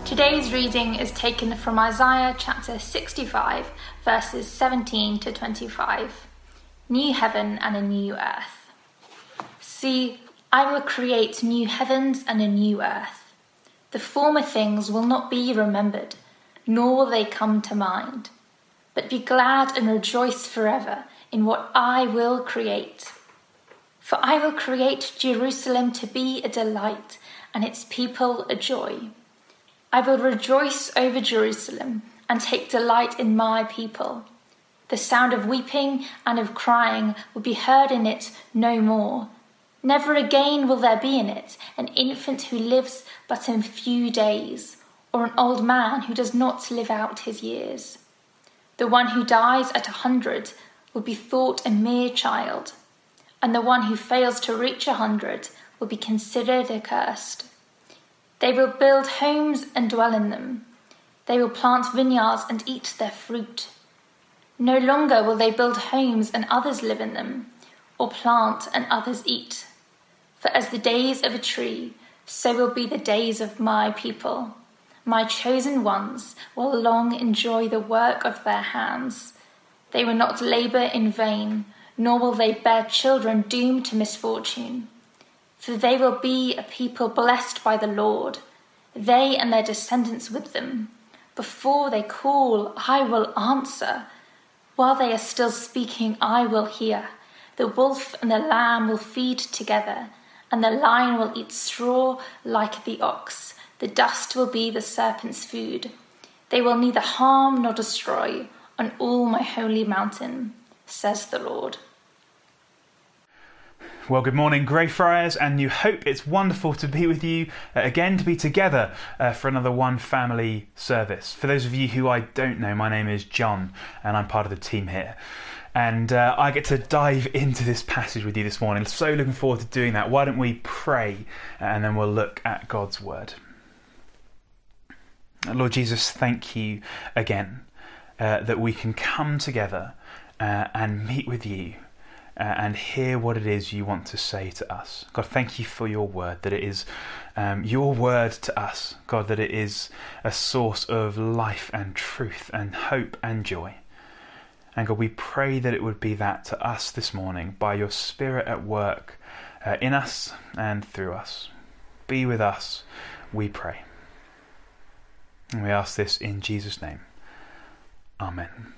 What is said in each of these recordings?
Today's reading is taken from Isaiah chapter 65, verses 17 to 25. New heaven and a new earth. See, I will create new heavens and a new earth. The former things will not be remembered, nor will they come to mind. But be glad and rejoice forever in what I will create. For I will create Jerusalem to be a delight and its people a joy. I will rejoice over Jerusalem and take delight in my people. The sound of weeping and of crying will be heard in it no more. Never again will there be in it an infant who lives but a few days, or an old man who does not live out his years. The one who dies at 100 will be thought a mere child, and the one who fails to reach 100 will be considered accursed. They will build homes and dwell in them. They will plant vineyards and eat their fruit. No longer will they build homes and others live in them, or plant and others eat. For as the days of a tree, so will be the days of my people. My chosen ones will long enjoy the work of their hands. They will not labor in vain, nor will they bear children doomed to misfortune. For they will be a people blessed by the Lord, they and their descendants with them. Before they call, I will answer. While they are still speaking, I will hear. The wolf and the lamb will feed together, and the lion will eat straw like the ox. The dust will be the serpent's food. They will neither harm nor destroy on all my holy mountain, says the Lord. Well, good morning, Greyfriars and New Hope. It's wonderful to be with you again, to be together for another One Family service. For those of you who I don't know, my name is John and I'm part of the team here. And I get to dive into this passage with you this morning. So looking forward to doing that. Why don't we pray and then we'll look at God's word. Lord Jesus, thank you again that we can come together and meet with you. And hear what it is you want to say to us. God, thank you for your word, that it is your word to us. God, that it is a source of life and truth and hope and joy. And God, we pray that it would be that to us this morning by your Spirit at work in us and through us. Be with us, we pray. And we ask this in Jesus' name. Amen.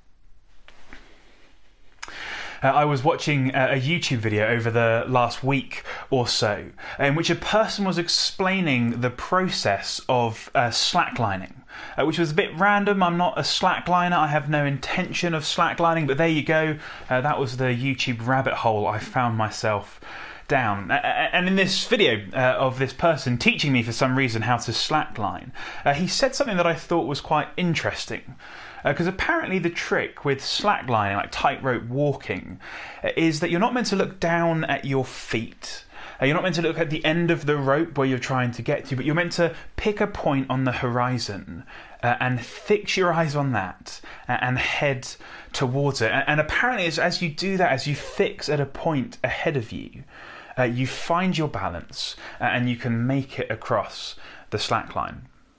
I was watching a YouTube video over the last week or so in which a person was explaining the process of slacklining, which was a bit random. I'm not a slackliner. I have no intention of slacklining, but there you go. That was the YouTube rabbit hole I found myself down. And in this video of this person teaching me for some reason how to slackline, he said something that I thought was quite interesting. Because apparently the trick with slacklining, like tightrope walking, is that you're not meant to look down at your feet. You're not meant to look at the end of the rope where you're trying to get to, but you're meant to pick a point on the horizon and fix your eyes on that and head towards it. And apparently as you do that, as you fix at a point ahead of you, you find your balance and you can make it across the slackline.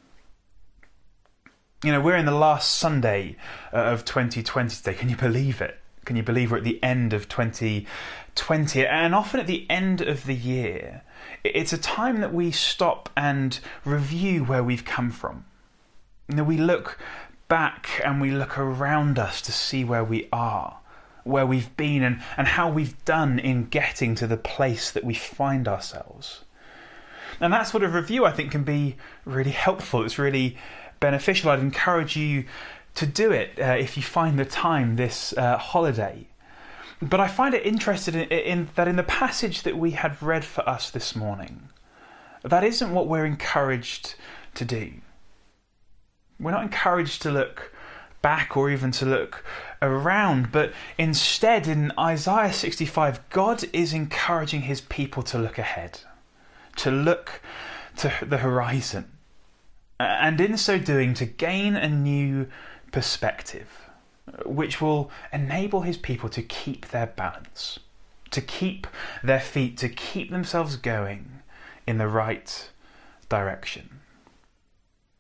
You know, we're in the last Sunday of 2020 today. Can you believe it? Can you believe we're at the end of 2020? And often at the end of the year, it's a time that we stop and review where we've come from. You know, we look back and we look around us to see where we are, where we've been and how we've done in getting to the place that we find ourselves. And that sort of review, I think, can be really helpful. It's really beneficial. I'd encourage you to do it if you find the time this holiday. But I find it interesting in that in the passage that we had read for us this morning, that isn't what we're encouraged to do. We're not encouraged to look back or even to look around, but instead in Isaiah 65, God is encouraging his people to look ahead, to look to the horizon. And in so doing, to gain a new perspective, which will enable his people to keep their balance, to keep their feet, to keep themselves going in the right direction.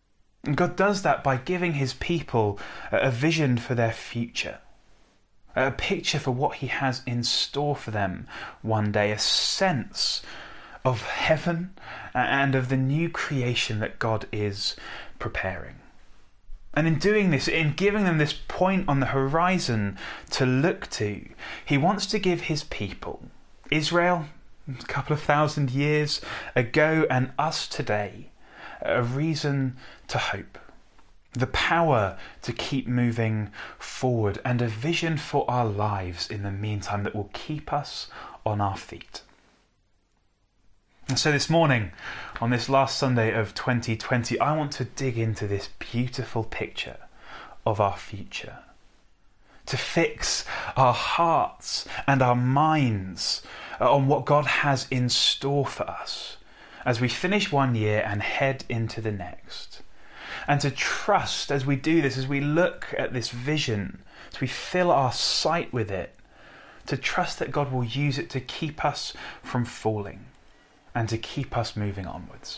And God does that by giving his people a vision for their future, a picture for what he has in store for them one day, a sense of heaven and of the new creation that God is preparing. And in doing this, in giving them this point on the horizon to look to, he wants to give his people, Israel, a couple of thousand years ago, and us today, a reason to hope, the power to keep moving forward, and a vision for our lives in the meantime that will keep us on our feet. And so this morning, on this last Sunday of 2020, I want to dig into this beautiful picture of our future, to fix our hearts and our minds on what God has in store for us as we finish one year and head into the next. And to trust as we do this, as we look at this vision, as we fill our sight with it, to trust that God will use it to keep us from falling and to keep us moving onwards.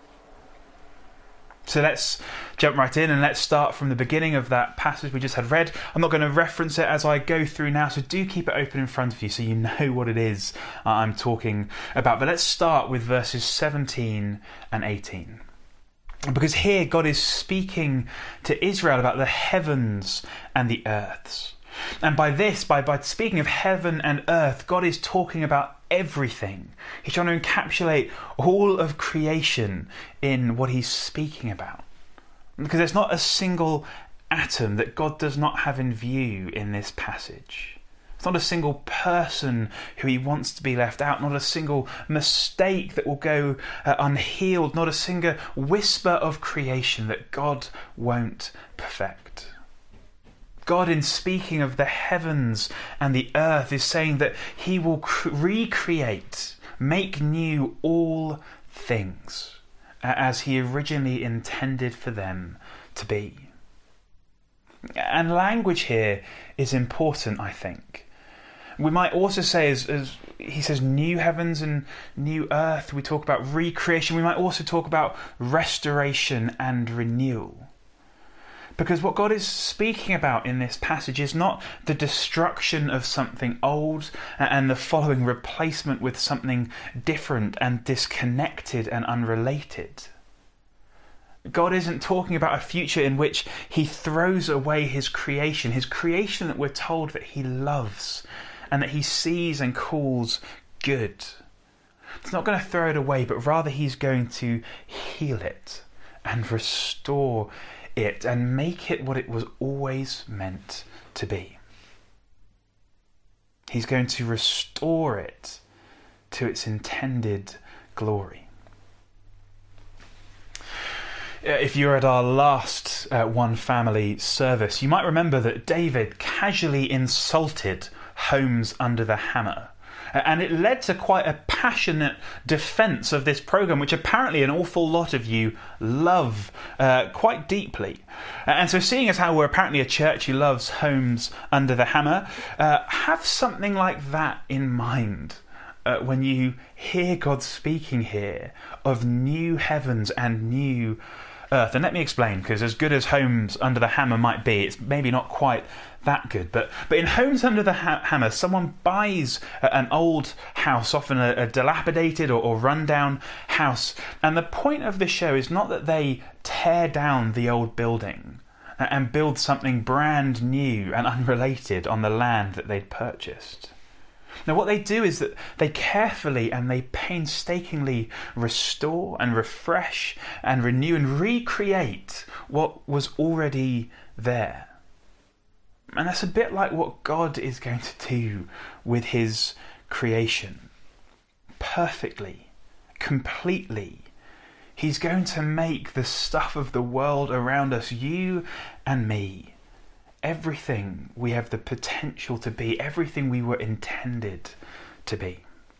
So let's jump right in and let's start from the beginning of that passage we just had read. I'm not going to reference it as I go through now, so do keep it open in front of you so you know what it is I'm talking about. But let's start with verses 17 and 18. Because here God is speaking to Israel about the heavens and the earths. And by speaking of heaven and earth, God is talking about everything. He's trying to encapsulate all of creation in what he's speaking about. Because there's not a single atom that God does not have in view in this passage. It's not a single person who he wants to be left out, not a single mistake that will go unhealed, not a single whisper of creation that God won't perfect. God, in speaking of the heavens and the earth, is saying that he will recreate, make new all things as he originally intended for them to be. And language here is important, I think. We might also say, as he says, new heavens and new earth, we talk about recreation. We might also talk about restoration and renewal. Because what God is speaking about in this passage is not the destruction of something old and the following replacement with something different and disconnected and unrelated. God isn't talking about a future in which he throws away his creation that we're told that he loves and that he sees and calls good. He's not going to throw it away, but rather he's going to heal it and restore it and make it what it was always meant to be. He's going to restore it to its intended glory. If you were at our last One Family service, you might remember that David casually insulted Homes Under the Hammer. And it led to quite a passionate defence of this programme, which apparently an awful lot of you love quite deeply. And so seeing as how we're apparently a church who loves Homes Under the Hammer, have something like that in mind when you hear God speaking here of new heavens and new earth. And let me explain, because as good as Homes Under the Hammer might be, it's maybe not quite that good. But in Homes Under the Hammer, someone buys an old house, often a dilapidated or run-down house. And the point of the show is not that they tear down the old building and build something brand new and unrelated on the land that they'd purchased. Now, what they do is that they carefully and they painstakingly restore and refresh and renew and recreate what was already there. And that's a bit like what God is going to do with his creation. Perfectly, completely. He's going to make the stuff of the world around us, you and me, everything we have the potential to be, everything we were intended to be.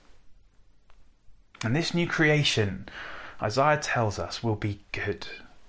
And this new creation, Isaiah tells us, will be good.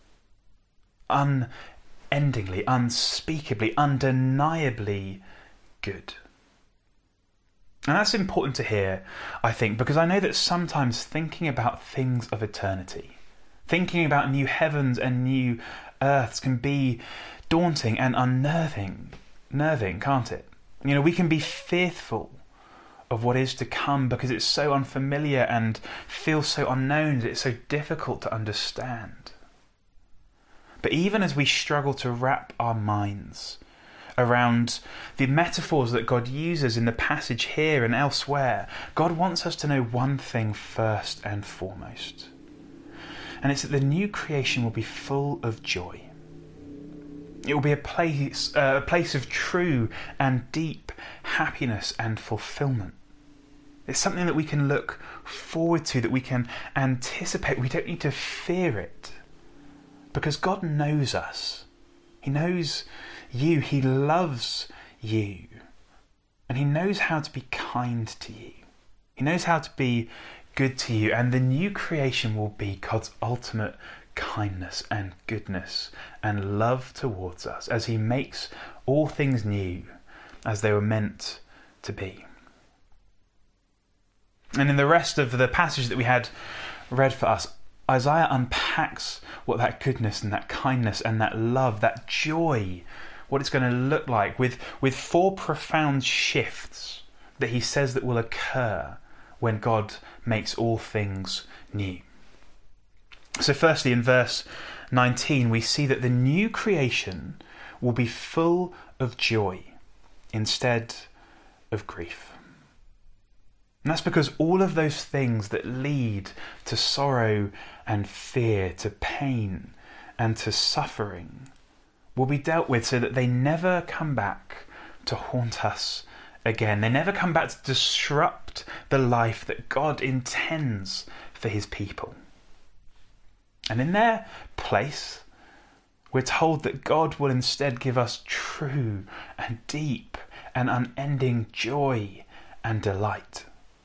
Unendingly, unspeakably, undeniably good. And that's important to hear, I think, because I know that sometimes thinking about things of eternity, thinking about new heavens and new earths can be daunting and unnerving, can't it? We can be fearful of what is to come because it's so unfamiliar and feels so unknown that it's so difficult to understand. But even as we struggle to wrap our minds around the metaphors that God uses in the passage here and elsewhere, God wants us to know one thing first and foremost. And it's that the new creation will be full of joy. It will be a place of true and deep happiness and fulfillment. It's something that we can look forward to, that we can anticipate. We don't need to fear it, because God knows us. He knows you. He loves you. And He knows how to be kind to you. He knows how to be good to you. And the new creation will be God's ultimate kindness and goodness and love towards us as He makes all things new as they were meant to be. And in the rest of the passage that we had read for us, Isaiah unpacks what that goodness and that kindness and that love, that joy, what it's going to look like with 4 profound shifts that he says that will occur when God makes all things new. So firstly, in verse 19, we see that the new creation will be full of joy instead of grief. And that's because all of those things that lead to sorrow and fear, to pain and to suffering, will be dealt with so that they never come back to haunt us again. They never come back to disrupt the life that God intends for His people. And in their place, we're told that God will instead give us true and deep and unending joy and delight.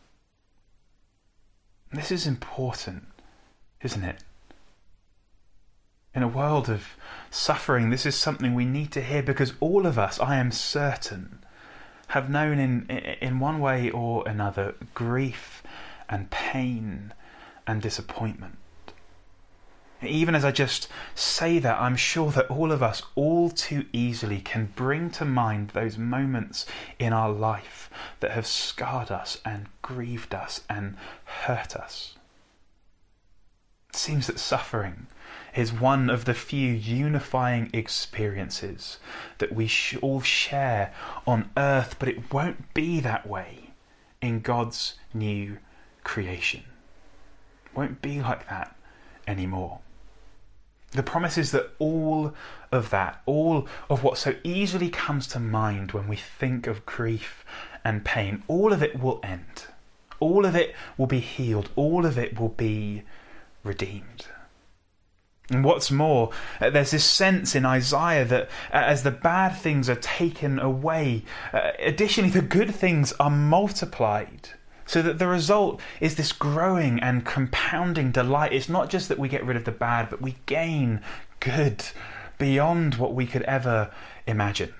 This is important, isn't it? In a world of suffering, this is something we need to hear, because all of us, I am certain, have known in one way or another grief and pain and disappointment. Even as I just say that, I'm sure that all of us all too easily can bring to mind those moments in our life that have scarred us and grieved us and hurt us. It seems that suffering is one of the few unifying experiences that we all share on earth, but it won't be that way in God's new creation. It won't be like that anymore. The promise is that all of what so easily comes to mind when we think of grief and pain, all of it will end. All of it will be healed. All of it will be redeemed. And what's more, there's this sense in Isaiah that as the bad things are taken away, additionally the good things are multiplied. So that the result is this growing and compounding delight. It's not just that we get rid of the bad, but we gain good beyond what we could ever imagine.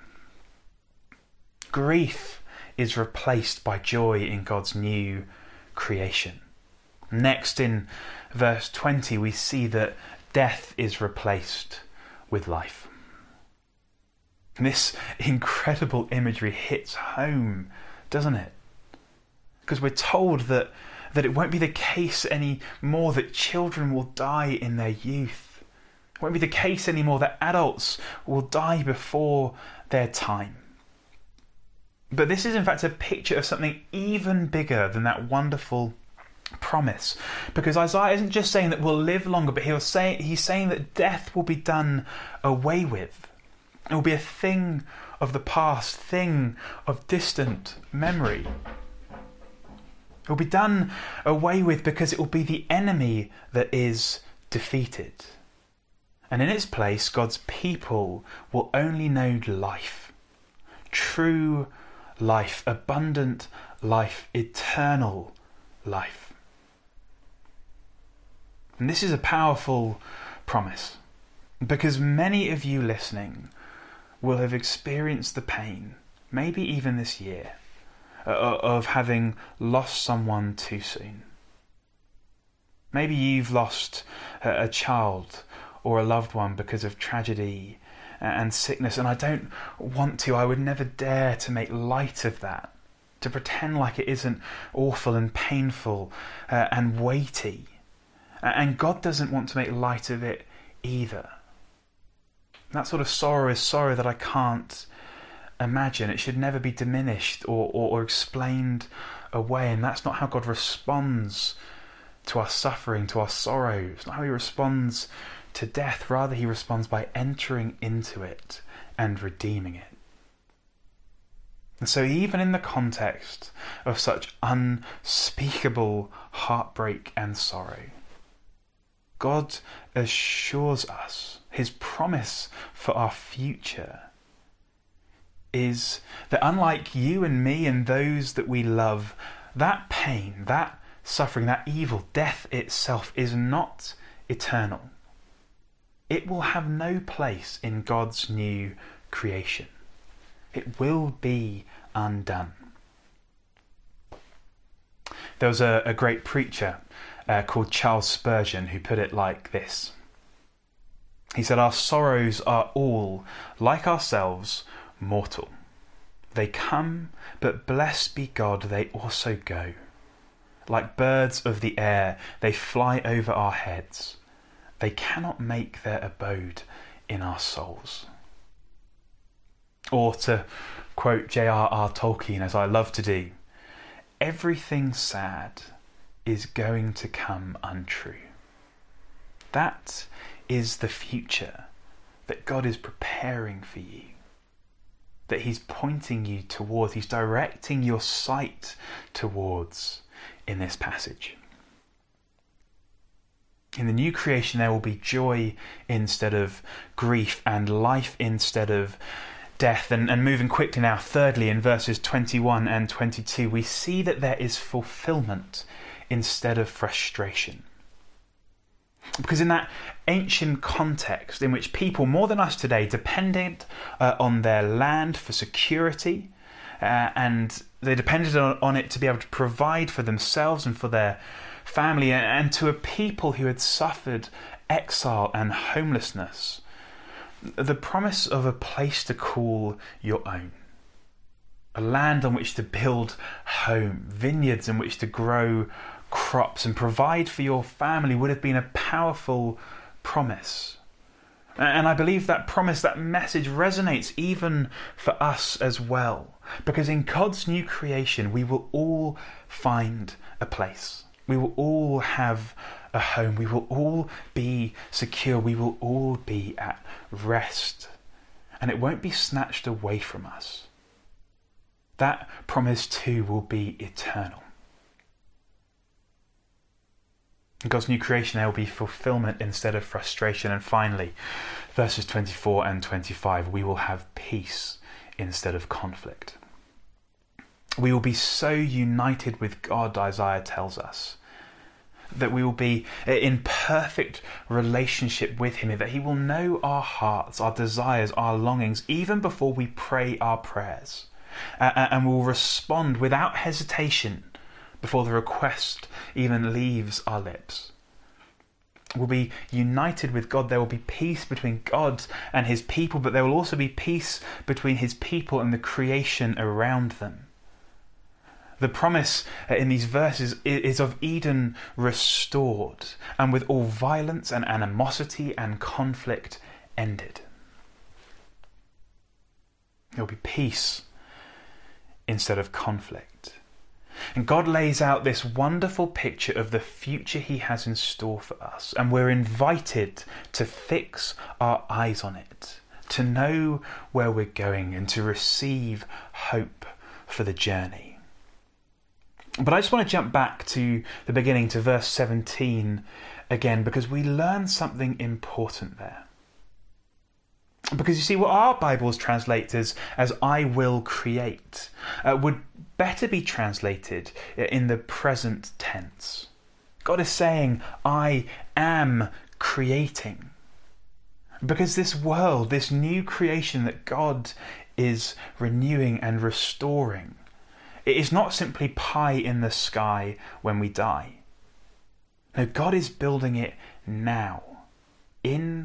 Grief is replaced by joy in God's new creation. Next, in verse 20, we see that death is replaced with life. And this incredible imagery hits home, doesn't it? Because we're told that it won't be the case anymore that children will die in their youth. It won't be the case anymore that adults will die before their time. But this is in fact a picture of something even bigger than that wonderful promise. Because Isaiah isn't just saying that we'll live longer, but he's saying that death will be done away with. It will be a thing of the past, thing of distant memory. It will be done away with because it will be the enemy that is defeated. And in its place, God's people will only know life. True life, abundant life, eternal life. And this is a powerful promise, because many of you listening will have experienced the pain, maybe even this year, of having lost someone too soon. Maybe you've lost a child or a loved one because of tragedy and sickness, and I don't want to. I would never dare to make light of that, to pretend like it isn't awful and painful and weighty. And God doesn't want to make light of it either. That sort of sorrow is sorrow that I can't imagine. It should never be diminished or explained away, and that's not how God responds to our suffering, to our sorrow. It's not how he responds to death. Rather, he responds by entering into it and redeeming it. And so even in the context of such unspeakable heartbreak and sorrow, God assures us, his promise for our future is that unlike you and me and those that we love, that pain, that suffering, that evil, death itself is not eternal. It will have no place in God's new creation. It will be undone. There was a great preacher called Charles Spurgeon who put it like this. He said, "Our sorrows are all, like ourselves, mortal. They come, but blessed be God, they also go. Like birds of the air, they fly over our heads. They cannot make their abode in our souls." Or to quote J.R.R. Tolkien, as I love to do, "Everything sad is going to come untrue." That is the future that God is preparing for you, that he's pointing you towards, he's directing your sight towards in this passage. In the new creation, there will be joy instead of grief and life instead of death. And moving quickly now, thirdly, in verses 21 and 22, we see that there is fulfillment instead of frustration. Because in that ancient context in which people, more than us today, depended on their land for security, and they depended on it to be able to provide for themselves and for their family, and to a people who had suffered exile and homelessness, the promise of a place to call your own, a land on which to build home, vineyards in which to grow crops and provide for your family would have been a powerful promise. And I believe that promise, that message resonates even for us as well, because in God's new creation we will all find a place. We will all have a home. We will all be secure. We will all be at rest. And it won't be snatched away from us. That promise too will be eternal. In God's new creation, there will be fulfillment instead of frustration. And finally, verses 24 and 25, we will have peace instead of conflict. We will be so united with God, Isaiah tells us, that we will be in perfect relationship with him, that he will know our hearts, our desires, our longings, even before we pray our prayers, and will respond without hesitation before the request even leaves our lips. We'll be united with God. There will be peace between God and his people, but there will also be peace between his people and the creation around them. The promise in these verses is of Eden restored, and with all violence and animosity and conflict ended. There will be peace instead of conflict. And God lays out this wonderful picture of the future he has in store for us, and we're invited to fix our eyes on it, to know where we're going and to receive hope for the journey. But I just want to jump back to the beginning, to verse 17 again, because we learn something important there. Because you see, what our Bibles translate as "I will create" would better be translated in the present tense. God is saying, I am creating. Because this world, this new creation that God is renewing and restoring, it is not simply pie in the sky when we die. No, God is building it now, in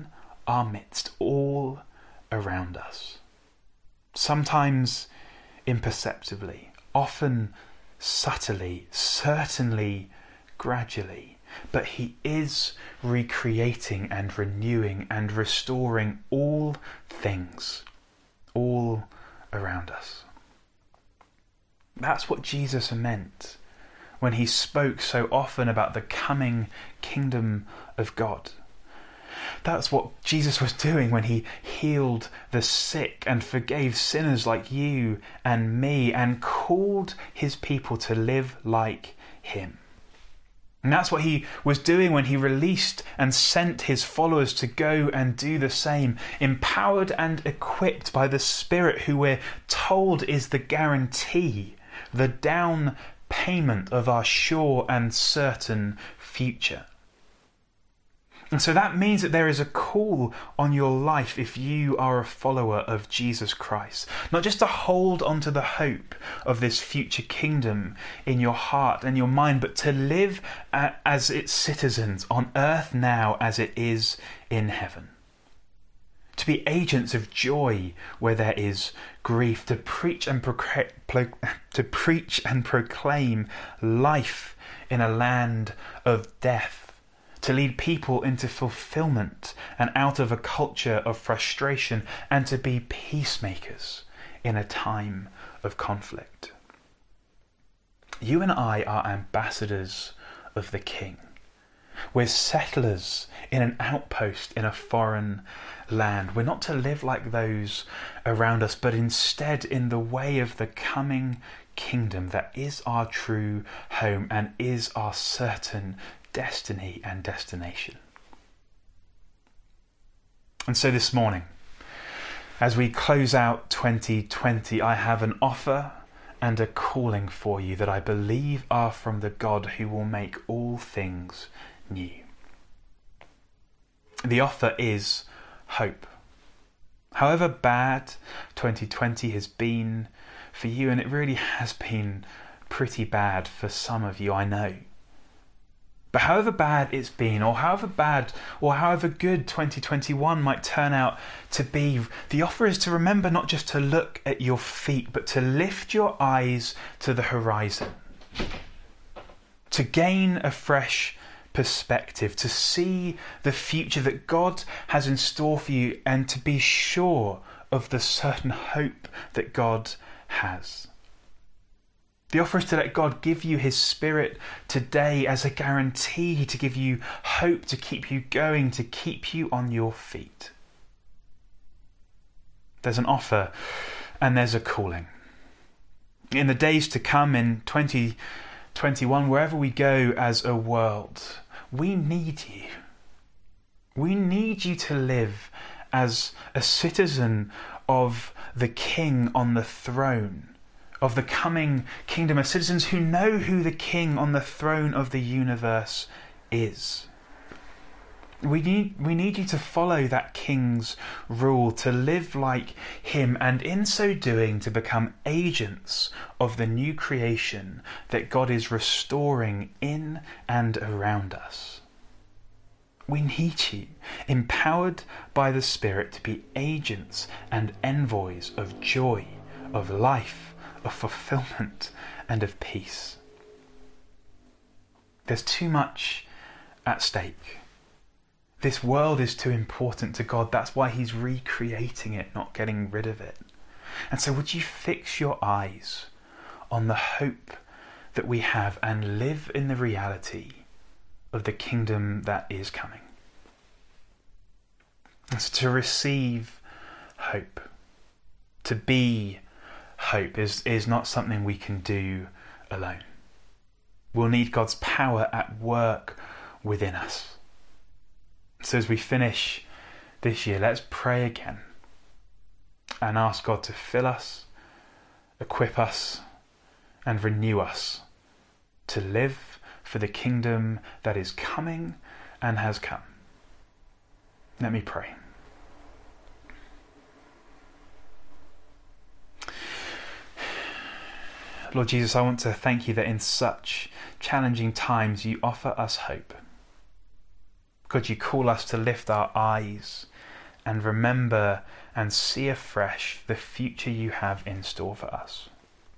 our midst, all around us. Sometimes imperceptibly, often subtly, certainly gradually, but he is recreating and renewing and restoring all things, all around us. That's what Jesus meant when he spoke so often about the coming kingdom of God. That's what Jesus was doing when he healed the sick and forgave sinners like you and me and called his people to live like him. And that's what he was doing when he released and sent his followers to go and do the same, empowered and equipped by the Spirit, who we're told is the guarantee, the down payment of our sure and certain future. And so that means that there is a call on your life if you are a follower of Jesus Christ. Not just to hold on to the hope of this future kingdom in your heart and your mind, but to live as its citizens on earth now as it is in heaven. To be agents of joy where there is grief, to preach and proclaim life in a land of death. To lead people into fulfillment and out of a culture of frustration, and to be peacemakers in a time of conflict. You and I are ambassadors of the King. We're settlers in an outpost in a foreign land. We're not to live like those around us, but instead in the way of the coming kingdom that is our true home and is our certain destiny and destination. And so this morning, as we close out 2020, I have an offer and a calling for you that I believe are from the God who will make all things new. The offer is hope. However bad 2020 has been for you, and it really has been pretty bad for some of you, I know. But however bad it's been, or however bad or however good 2021 might turn out to be, the offer is to remember not just to look at your feet, but to lift your eyes to the horizon. To gain a fresh perspective, to see the future that God has in store for you, and to be sure of the certain hope that God has. The offer is to let God give you his Spirit today as a guarantee to give you hope, to keep you going, to keep you on your feet. There's an offer and there's a calling. In the days to come in 2021, wherever we go as a world, we need you. We need you to live as a citizen of the King on the throne, of the coming kingdom, as citizens who know who the King on the throne of the universe is. We need you to follow that King's rule, to live like him, and in so doing to become agents of the new creation that God is restoring in and around us. We need you, empowered by the Spirit, to be agents and envoys of joy, of life, of fulfillment and of peace. There's too much at stake. This world is too important to God. That's why he's recreating it, not getting rid of it. And so would you fix your eyes on the hope that we have and live in the reality of the kingdom that is coming? And so to receive hope, to be hope is not something we can do alone. We'll need God's power at work within us. So as we finish this year, let's pray again and ask God to fill us, equip us, and renew us to live for the kingdom that is coming and has come. Let me pray. Lord Jesus, I want to thank you that in such challenging times you offer us hope. God, you call us to lift our eyes and remember and see afresh the future you have in store for us.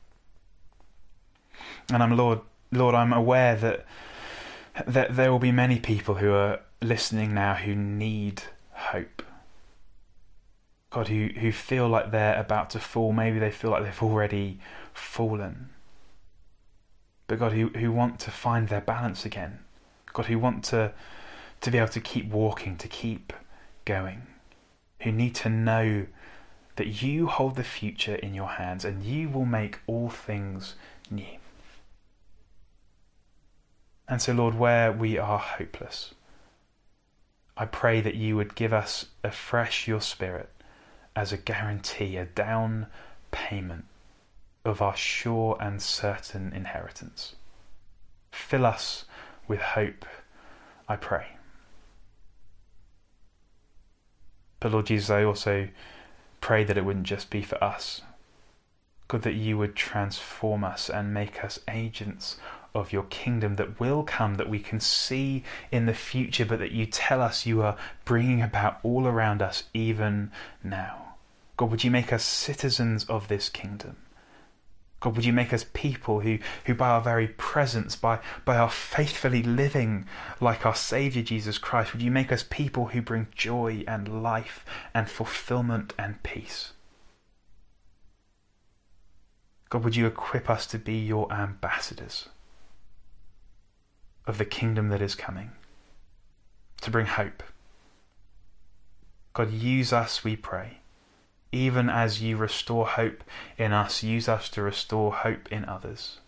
And Lord, I'm aware that there will be many people who are listening now who need hope. God, who feel like they're about to fall. Maybe they feel like they've already fallen. But God, who want to find their balance again. God, who want to be able to keep walking, to keep going. Who need to know that you hold the future in your hands and you will make all things new. And so, Lord, where we are hopeless, I pray that you would give us afresh your Spirit as a guarantee, a down payment of our sure and certain inheritance. Fill us with hope, I pray. But Lord Jesus, I also pray that it wouldn't just be for us. God, that you would transform us and make us agents of your kingdom that will come, that we can see in the future, but that you tell us you are bringing about all around us even now. God, would you make us citizens of this kingdom? God, would you make us people who by our very presence, by our faithfully living like our Saviour Jesus Christ, would you make us people who bring joy and life and fulfilment and peace? God, would you equip us to be your ambassadors of the kingdom that is coming, to bring hope. God, use us, we pray. Even as you restore hope in us, use us to restore hope in others.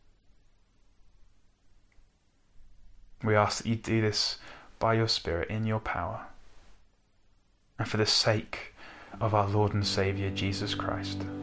We ask that you do this by your Spirit, in your power, and for the sake of our Lord and Saviour, Jesus Christ.